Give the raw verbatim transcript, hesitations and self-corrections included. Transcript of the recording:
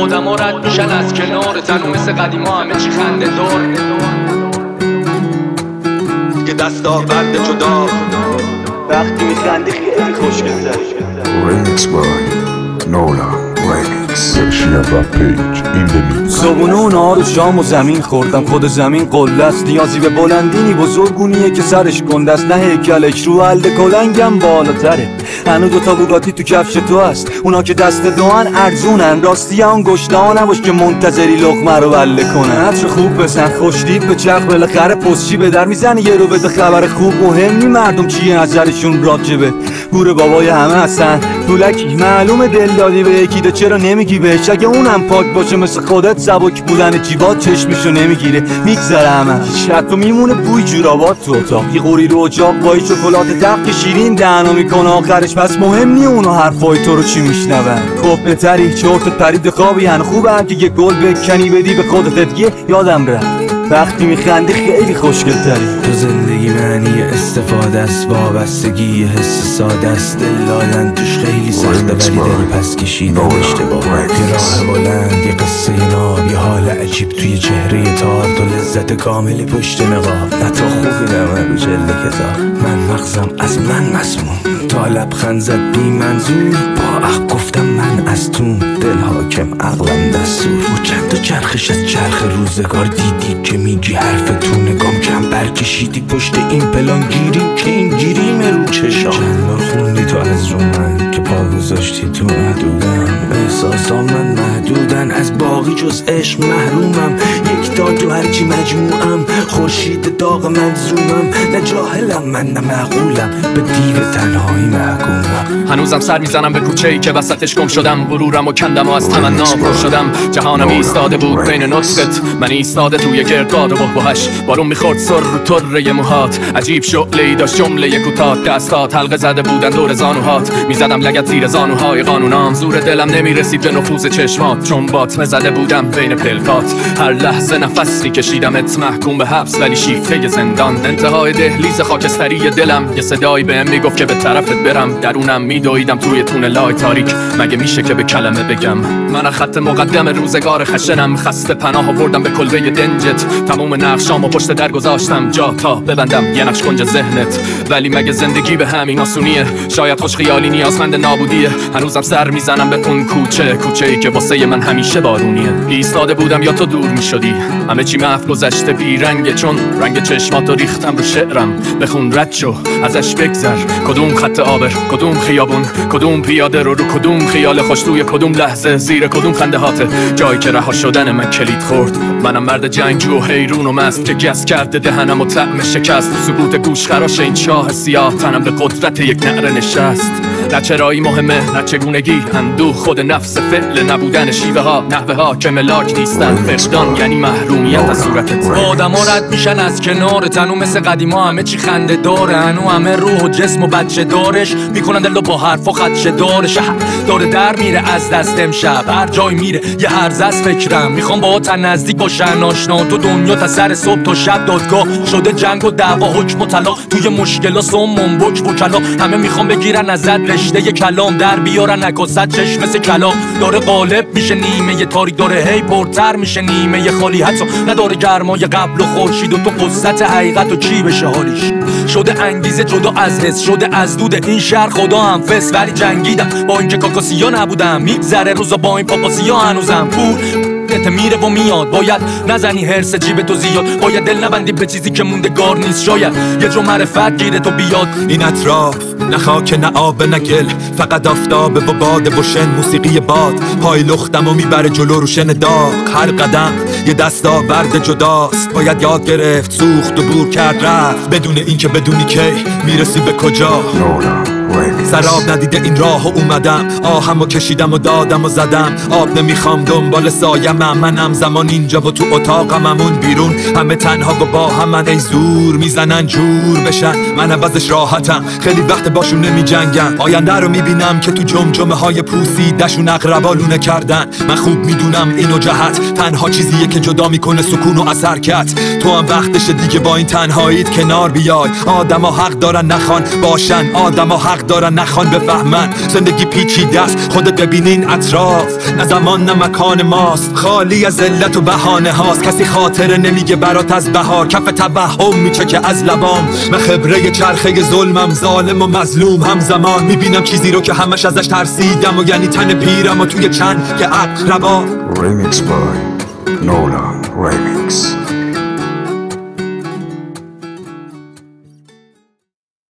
آدم ها رد میشن از کنار تنو مثل قدیم ها همه چی خنده دار که دستا ورد جدا وقتی میخندی خیلی خوشگل Remix by Nola Remix Shia Page in the mix. صبونه و نهار و شام و زمین خوردم. خود زمین قله است، نیازی به بلندینی بزرگونیه که سرش گنده است. نه هیکلش رو حلد کلنگم بالاتره. هنو دوتا بوگاتی تو کفش تو هست، اونا که دست دوان ارزونن. راستی اون گشته ها نباش که منتظری لقمه رو بله کنن. عطر خوب بسن خوشدید به چرخ بالاخره پستچی به در میزنه. یه رو بده خبر خوب مهم نی مردم چیه نظرشون راجبه. گور بابای همه هستن دولکی معلومه دل دادی به یکی ده چرا نمیگی بهش؟ اگه اونم پاک باشه مثل خودت سبک بودن جیبات چشمشو نمیگیره میگذره همه شتو میمونه بوی جورابات تو اتاق. یه قوری رو اجاق با شکلات دق که شیرین دهنا میکنه آخرش. پس مهم نی اونو حرفای تو رو چی میشنون. خب بهتری چرت پرید خوابی هن خوبه هم که یه گل بکنی بدی به خودت دیگه یادم رفت وقتی میخندی خیلی خوشگل تری. تو زندگی معنی استفاده است، وابستگی حس ساده است. دل دادن توش خیلی سخته ولی دل پس کشیدن اشتباه. یه راه بلند، یه قصه ناب، یه حال عجیب توی چهره تار. تو لذت کاملی پشت نقاب، نه تو خوبی نمه رو جلد کتاب. من مغزم از من مسموم، تا لبخند زد بی منظور. با اخ گفتم من از تو، دل حاکم عقلم دستور. و چند تا چرخش از چرخ روزگار دیدی که میگی حرف تو نگام کم برکشیدی پشت این پلان گیریم که این گیریم رو چشام. چند بار خوندی تو از رو من که پا گذاشتی تو محدودم. احساسام من محدودن، از باقی جز عشق محرومم. یک تا تو هرچی مجموعم، خورشید داغ من زومم. نه جاهلم من نه معقولم، به دیو تنهایی محکومم. هنوزم سر میزنم به کوچه ای که وسطش گم شدم. غرورم و کندم و از تمنا پر شدم. جهانم ایستاده بود بین نطقت، من ایستاده توی گردباد و بحبوحش. بارون میخورد سر رو طره موهات، عجیب شعله‌ای داشت جمله کوتاه. دستات حلقه زده بودن دور زانوهات، میزدم لگد زیر زانوهای قانونام. زور دلم نمیرسید به نفوذ چشمات، چون باطمه زده بودم بین پلکات. هر لحظه نفس میکشیدمت محکوم به حبس ولی شیفته زندان. انتهای دهلیز خاکستری دلم، یه صدایی بهم میگفت که به طرفت برم. درونم میدویدم توی تونل‌های تاریک، مگه میشه که به کلمه بگم؟ من خط مقدم روزگار خشنم، خسته پناه آوردم به کلبه دنجت. تموم نقشامو پشت در گذاشتم جا تا ببندم یه نقش کنج ذهنت. ولی مگه زندگی به همین آسونیه؟ شاید خوش خیالی نیازمند نابودیه. هنوزم سر میزنم به اون کوچه، کوچه‌ای که واسه من همیشه بارونیه. ایستاده بودم یا تو دور میشدی، همه چی محو گذشته بی رنگه. چون رنگ چشماتو ریختم رو شعرم. بخون رد شو ازش بگذر، کدوم خط آبر، کدوم خیابون، کدوم پیاده رو رو کدوم خیال خوش توی کدوم لحظه، زیر کدوم خنده هاته. جایی که رها شدن من کلید خورد. منم مرد جنگجو و حیرون و مست که گس کرده دهنم و طعم شکست. سکوت گوش خراش این چاه سیاه، تنم به قدرت یک نعره نشست. نه چرایی مهمه نه چگونگی، اندوه خود نفس فعل نبودن شیوه ها نحوه ها که ملاک نیستن. فقدان یعنی محرومیت از صورتت. آدم ها رد میشن از کنار تنو مثل قدیما همه چی خنده داره. هنو همه روح و جسم و بچه دارش میکنن دل با حرف و خدشه دارش. داره در میره از دست امشب، هر جای میره یه هرز از فکرم. میخوام با تن نزدیک باشن آشنا. تو دنیا تا سر صبح تا شب دادگاه شده، جنگ و دعوا حکم و طلاق. توی مشکلا سمون بک وکلا همه میخوام بگیرن ازت رشته کلام در بیارن نکست چشم مثل کلاق. داره غالب میشه نیمه ی تاریک، داره هی پرتر میشه نیمه ی خالی. حتی نداره گرمای قبل و خورشید و تو قصت حقیقت و چی بشه حالیش. شده انگیزه جدا از حس، شده از دود این شهر خدا هم فس. ولی جنگیدم با اینکه کاکاسیا نبودم. میگذره روزا با این پاپاسیا هنوزم پول میره و میاد. باید نزنی هرس جیب تو زیاد، باید دل نبندی به چیزی که موندگار نیست. شاید یه جو معرفت گیره تو بیاد. این اطراف نه خاک نه آب نه گل، فقط آفتابه و باد و شن. موسیقی باد پای لختم و میبره جلو رو شن داغ. هر قدم یه دستاورد جداست، باید یاد گرفت سوخت و بور کرد رفت. بدون اینکه بدونی کی میرسی به کجا. سراب ندیده این راه و اومدم، آهم و کشیدم و دادم و زدم. آب نمیخوام دنبال سایم، منم زمان اینجا و تو اتاقم همون بیرون. همه تنها و با همن ای زور میزنن جور بشن. من عوضش راحتم، خیلی وقت باشون نمی جنگم. آینده رو میبینم که تو جمجمه های پوسیدشون اقربا لونه کردن. من خوب میدونم اینو جهت تنها چیزیه که جدا میکنه سکون و از حرکت. تو هم وقتشه دیگه با این تنهاییت کنار بیای. آدما حق دارن نخوان باشن، آدما حق حق دارن نخوان بفهمن زندگی پیچیده است خودت ببینین اطراف نه زمان نه مکان ماست خالی از علت و بهانه هاست کسی خاطره نمیگه برات از بهار کف توهم میچکه از لبام من خبره چرخه ظلمم ظالم و مظلوم همزمان میبینم چیزی رو که همش ازش ترسیدم و یعنی تن پیرم و توی چند که عقربا Remix by Nola Remix.